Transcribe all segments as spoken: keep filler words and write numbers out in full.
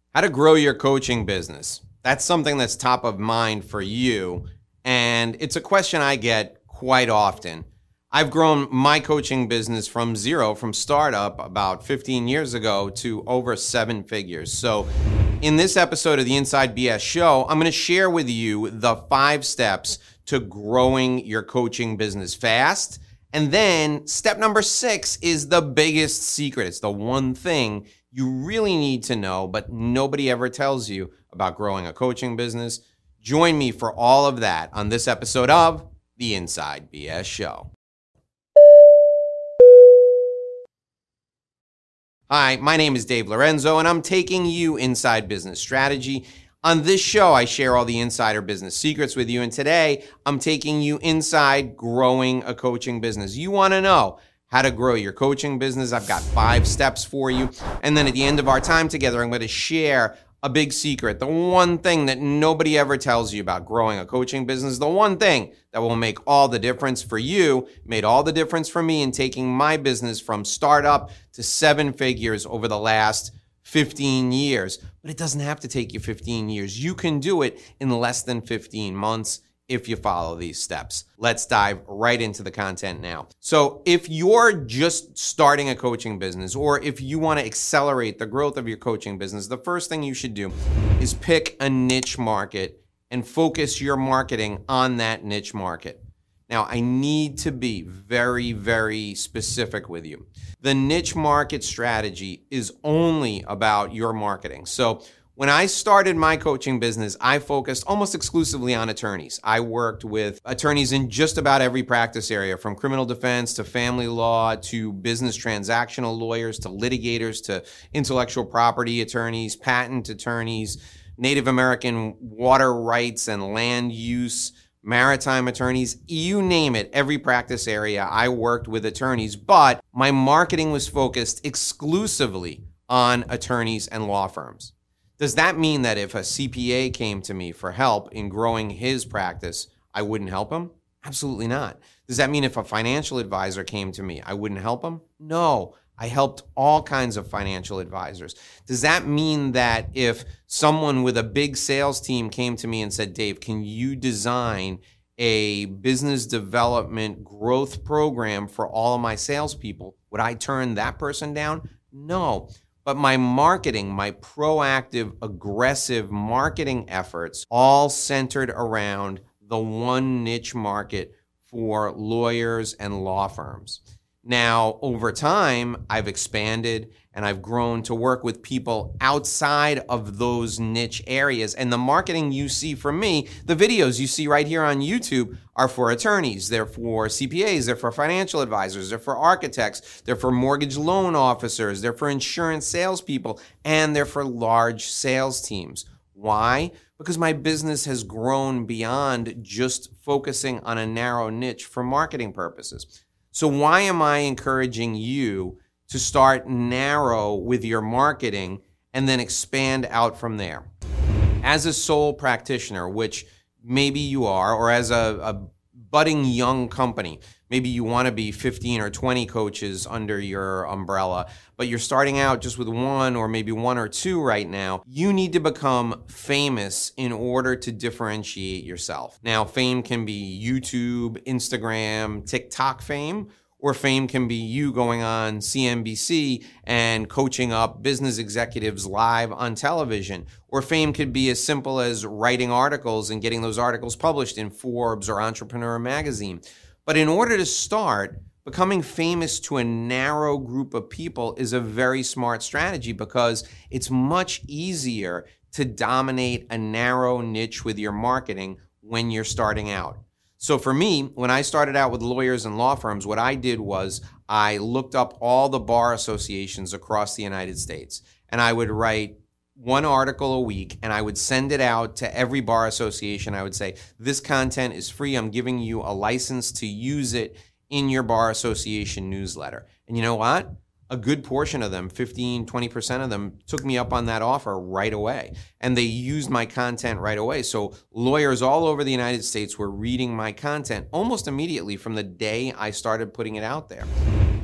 How to grow your coaching business. That's something that's top of mind for you, and it's a question I get quite often. I've grown my coaching business from zero, from startup about fifteen years ago to over seven figures. So in this episode of the Inside B S Show, I'm going to share with you the five steps to growing your coaching business fast. And then step number six is the biggest secret. It's the one thing you really need to know, but nobody ever tells you about growing a coaching business. Join me for all of that on this episode of the Inside B S Show. Hi, my name is Dave Lorenzo, and I'm taking you inside business strategy. On this show, I share all the insider business secrets with you, and today I'm taking you inside growing a coaching business. You want to know how to grow your coaching business? I've got five steps for you, and then at the end of our time together, I'm going to share a big secret, the one thing that nobody ever tells you about growing a coaching business, the one thing that will make all the difference for you, made all the difference for me in taking my business from startup to seven figures over the last fifteen years. But it doesn't have to take you fifteen years. You can do it in less than fifteen months if you follow these steps. Let's dive right into the content now. So if you're just starting a coaching business, or if you want to accelerate the growth of your coaching business, the first thing you should do is pick a niche market and focus your marketing on that niche market. Now, I need to be very, very specific with you. The niche market strategy is only about your marketing. So when I started my coaching business, I focused almost exclusively on attorneys. I worked with attorneys in just about every practice area, from criminal defense to family law to business transactional lawyers to litigators to intellectual property attorneys, patent attorneys, Native American water rights and land use, maritime attorneys, you name it. Every practice area, I worked with attorneys, but my marketing was focused exclusively on attorneys and law firms. Does that mean that if a C P A came to me for help in growing his practice, I wouldn't help him? Absolutely not. Does that mean if a financial advisor came to me, I wouldn't help him? No. I helped all kinds of financial advisors. Does that mean that if someone with a big sales team came to me and said, Dave, can you design a business development growth program for all of my salespeople, would I turn that person down? No. But my marketing, my proactive, aggressive marketing efforts all centered around the one niche market for lawyers and law firms. Now, over time, I've expanded and I've grown to work with people outside of those niche areas. And the marketing you see from me, the videos you see right here on YouTube, are for attorneys. They're for C P As. They're for financial advisors. They're for architects. They're for mortgage loan officers. They're for insurance salespeople. And they're for large sales teams. Why? Because my business has grown beyond just focusing on a narrow niche for marketing purposes. So why am I encouraging you to start narrow with your marketing and then expand out from there? As a sole practitioner, which maybe you are, or as a, a budding young company, maybe you want to be fifteen or twenty coaches under your umbrella, but you're starting out just with one or maybe one or two right now, you need to become famous in order to differentiate yourself. Now, fame can be YouTube, Instagram, TikTok fame, or fame can be you going on C N B C and coaching up business executives live on television. Or fame could be as simple as writing articles and getting those articles published in Forbes or Entrepreneur magazine. But in order to start, becoming famous to a narrow group of people is a very smart strategy, because it's much easier to dominate a narrow niche with your marketing when you're starting out. So for me, when I started out with lawyers and law firms, what I did was I looked up all the bar associations across the United States, and I would write one article a week, and I would send it out to every bar association. I would say, this content is free. I'm giving you a license to use it in your bar association newsletter. And you know what? A good portion of them, fifteen, twenty percent of them, took me up on that offer right away. And they used my content right away. So lawyers all over the United States were reading my content almost immediately from the day I started putting it out there.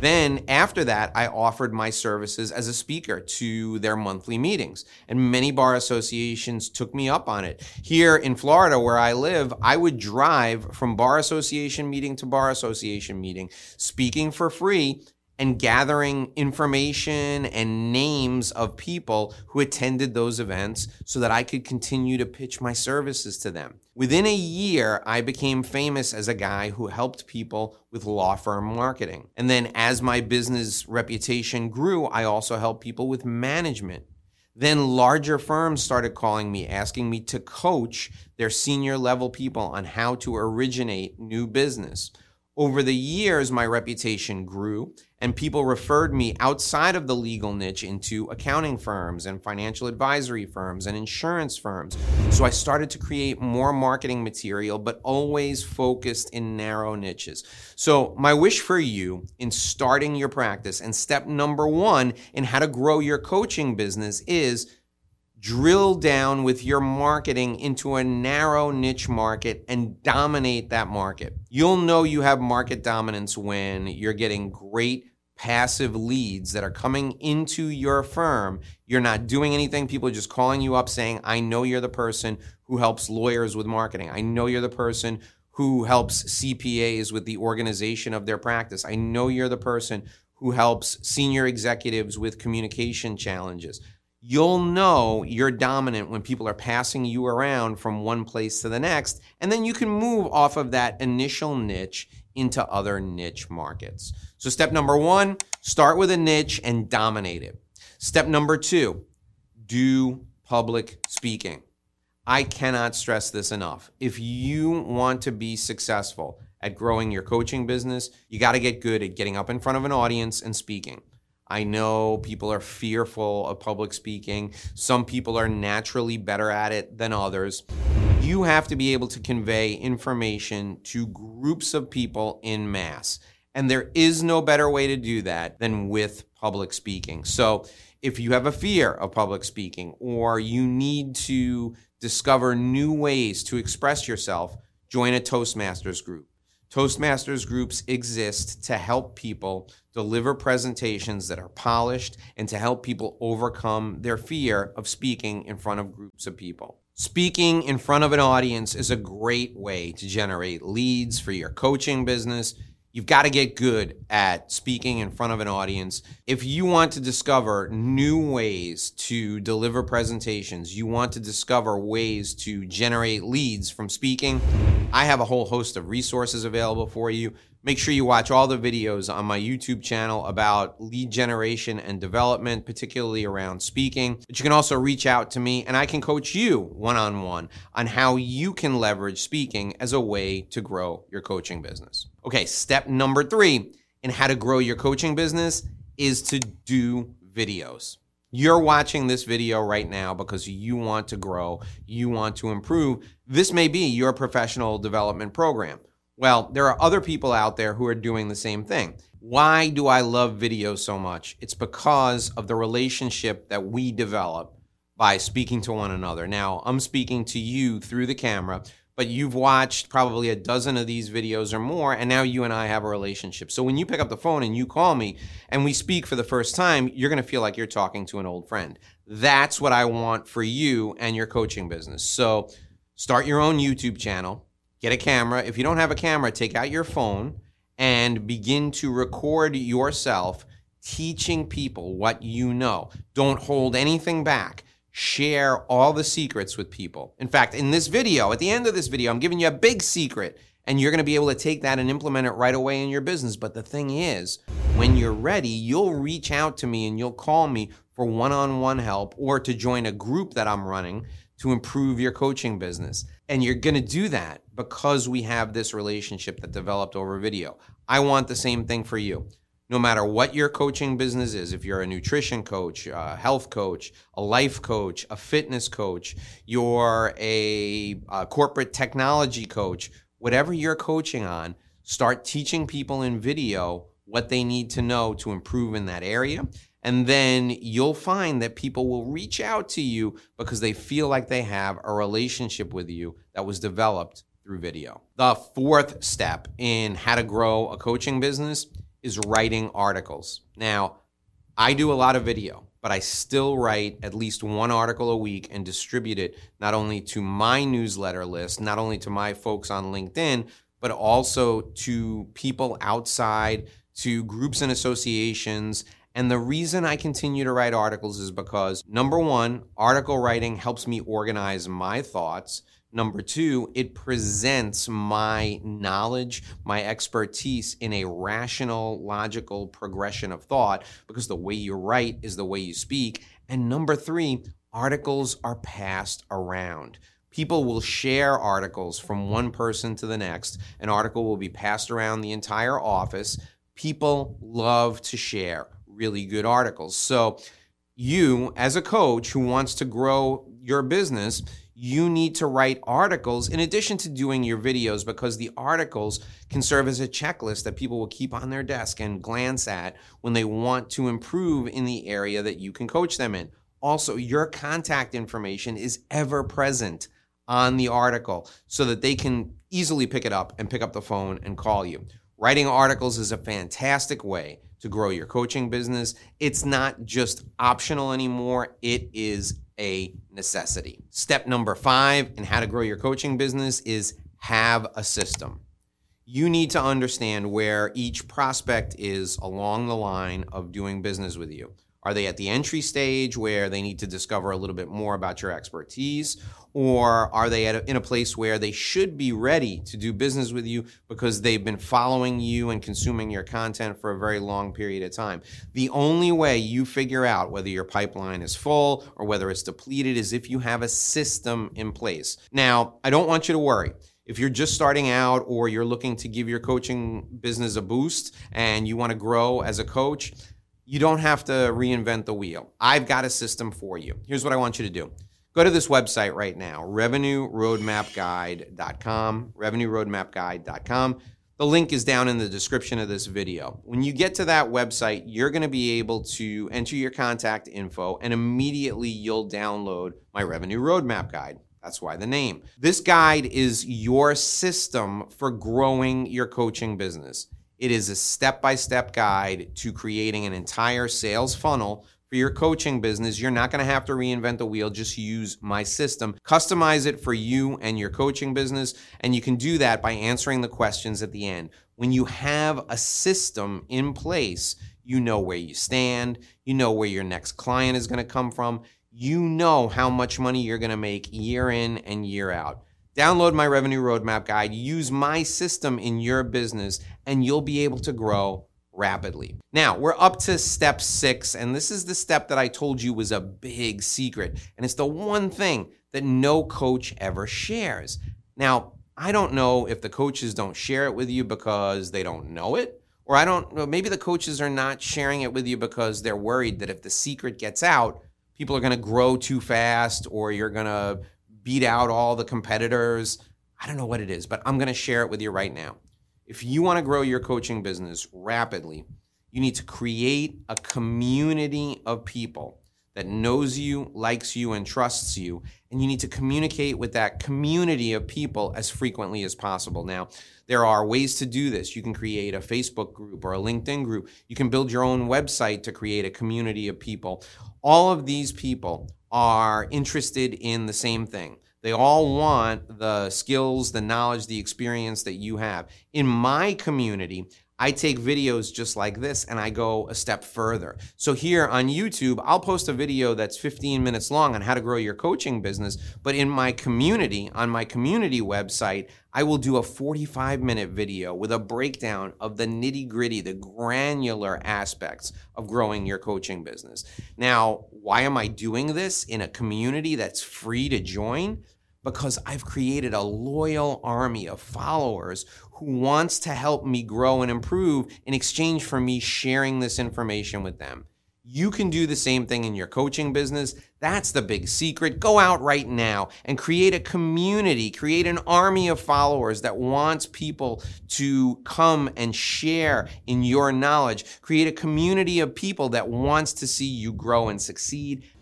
Then after that, I offered my services as a speaker to their monthly meetings, and many bar associations took me up on it. Here in Florida, where I live, I would drive from bar association meeting to bar association meeting, speaking for free and gathering information and names of people who attended those events so that I could continue to pitch my services to them. Within a year, I became famous as a guy who helped people with law firm marketing. And then as my business reputation grew, I also helped people with management. Then larger firms started calling me, asking me to coach their senior level people on how to originate new business. Over the years, my reputation grew, and people referred me outside of the legal niche into accounting firms and financial advisory firms and insurance firms. So I started to create more marketing material, but always focused in narrow niches. So my wish for you in starting your practice, and step number one in how to grow your coaching business, is drill down with your marketing into a narrow niche market and dominate that market. You'll know you have market dominance when you're getting great passive leads that are coming into your firm. You're not doing anything. People are just calling you up saying, I know you're the person who helps lawyers with marketing. I know you're the person who helps C P As with the organization of their practice. I know you're the person who helps senior executives with communication challenges. You'll know you're dominant when people are passing you around from one place to the next, and then you can move off of that initial niche into other niche markets. So step number one, start with a niche and dominate it. Step number two, do public speaking. I cannot stress this enough. If you want to be successful at growing your coaching business, you got to get good at getting up in front of an audience and speaking. I know people are fearful of public speaking. Some people are naturally better at it than others. You have to be able to convey information to groups of people in mass. And there is no better way to do that than with public speaking. So if you have a fear of public speaking, or you need to discover new ways to express yourself, join a Toastmasters group. Toastmasters groups exist to help people deliver presentations that are polished and to help people overcome their fear of speaking in front of groups of people. Speaking in front of an audience is a great way to generate leads for your coaching business. You've got to get good at speaking in front of an audience. If you want to discover new ways to deliver presentations, you want to discover ways to generate leads from speaking, I have a whole host of resources available for you. Make sure you watch all the videos on my YouTube channel about lead generation and development, particularly around speaking. But you can also reach out to me and I can coach you one-on-one on how you can leverage speaking as a way to grow your coaching business. Okay, step number three in how to grow your coaching business is to do videos. You're watching this video right now because you want to grow, you want to improve. This may be your professional development program. Well, there are other people out there who are doing the same thing. Why do I love video so much? It's because of the relationship that we develop by speaking to one another. Now, I'm speaking to you through the camera, but you've watched probably a dozen of these videos or more, and now you and I have a relationship. So when you pick up the phone and you call me and we speak for the first time, you're going to feel like you're talking to an old friend. That's what I want for you and your coaching business. So start your own YouTube channel. Get a camera. If you don't have a camera, take out your phone and begin to record yourself teaching people what you know. Don't hold anything back. Share all the secrets with people. In fact, in this video, at the end of this video, I'm giving you a big secret, and you're going to be able to take that and implement it right away in your business. But the thing is, when you're ready, you'll reach out to me and you'll call me for one-on-one help or to join a group that I'm running to improve your coaching business. And you're going to do that because we have this relationship that developed over video. I want the same thing for you. No matter what your coaching business is, if you're a nutrition coach, a health coach, a life coach, a fitness coach, you're a, a corporate technology coach, whatever you're coaching on, start teaching people in video what they need to know to improve in that area. And then you'll find that people will reach out to you because they feel like they have a relationship with you that was developed through video. The fourth step in how to grow a coaching business is writing articles. Now, I do a lot of video, but I still write at least one article a week and distribute it not only to my newsletter list, not only to my folks on LinkedIn, but also to people outside, to groups and associations. And the reason I continue to write articles is because, number one, article writing helps me organize my thoughts. Number two, it presents my knowledge, my expertise in a rational, logical progression of thought, because the way you write is the way you speak. And number three, articles are passed around. People will share articles from one person to the next. An article will be passed around the entire office. People love to share really good articles. So you, as a coach who wants to grow your business, you need to write articles in addition to doing your videos, because the articles can serve as a checklist that people will keep on their desk and glance at when they want to improve in the area that you can coach them in. Also, your contact information is ever present on the article so that they can easily pick it up and pick up the phone and call you. Writing articles is a fantastic way to grow your coaching business. It's not just optional anymore. It is a necessity. Step number five in how to grow your coaching business is have a system. You need to understand where each prospect is along the line of doing business with you. Are they at the entry stage where they need to discover a little bit more about your expertise? Or are they at a, in a place where they should be ready to do business with you because they've been following you and consuming your content for a very long period of time? The only way you figure out whether your pipeline is full or whether it's depleted is if you have a system in place. Now, I don't want you to worry. If you're just starting out or you're looking to give your coaching business a boost and you want to grow as a coach, you don't have to reinvent the wheel. I've got a system for you. Here's what I want you to do. Go to this website right now, revenue roadmap guide dot com, revenue roadmap guide dot com. The link is down in the description of this video. When you get to that website, you're going to be able to enter your contact info, and immediately you'll download my Revenue Roadmap Guide. That's why the name. This guide is your system for growing your coaching business. It is a step-by-step guide to creating an entire sales funnel for your coaching business. You're not going to have to reinvent the wheel. Just use my system. Customize it for you and your coaching business, and you can do that by answering the questions at the end. When you have a system in place, you know where you stand. You know where your next client is going to come from. You know how much money you're going to make year in and year out. Download my Revenue Roadmap Guide, use my system in your business, and you'll be able to grow rapidly. Now, we're up to step six, and this is the step that I told you was a big secret, and it's the one thing that no coach ever shares. Now, I don't know if the coaches don't share it with you because they don't know it, or I don't know, maybe the coaches are not sharing it with you because they're worried that if the secret gets out, people are going to grow too fast, or you're going to beat out all the competitors. I don't know what it is, but I'm going to share it with you right now. If you want to grow your coaching business rapidly, you need to create a community of people that knows you, likes you, and trusts you. And you need to communicate with that community of people as frequently as possible. Now, there are ways to do this. You can create a Facebook group or a LinkedIn group. You can build your own website to create a community of people. All of these people are interested in the same thing. They all want the skills, the knowledge, the experience that you have. In my community, I take videos just like this and I go a step further. So here on YouTube, I'll post a video that's fifteen minutes long on how to grow your coaching business. But in my community, on my community website, I will do a forty-five minute video with a breakdown of the nitty-gritty, the granular aspects of growing your coaching business. Now, why am I doing this in a community that's free to join? Because I've created a loyal army of followers who wants to help me grow and improve in exchange for me sharing this information with them. You can do the same thing in your coaching business. That's the big secret. Go out right now and create a community, create an army of followers that wants people to come and share in your knowledge. Create a community of people that wants to see you grow and succeed.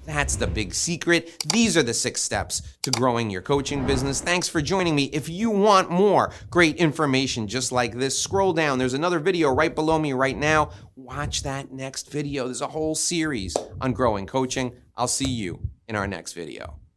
That's the big secret. These are the six steps to growing your coaching business. Thanks for joining me. If you want more great information just like this, scroll down. There's another video right below me right now. Watch that next video. There's a whole series on growing coaching. I'll see you in our next video.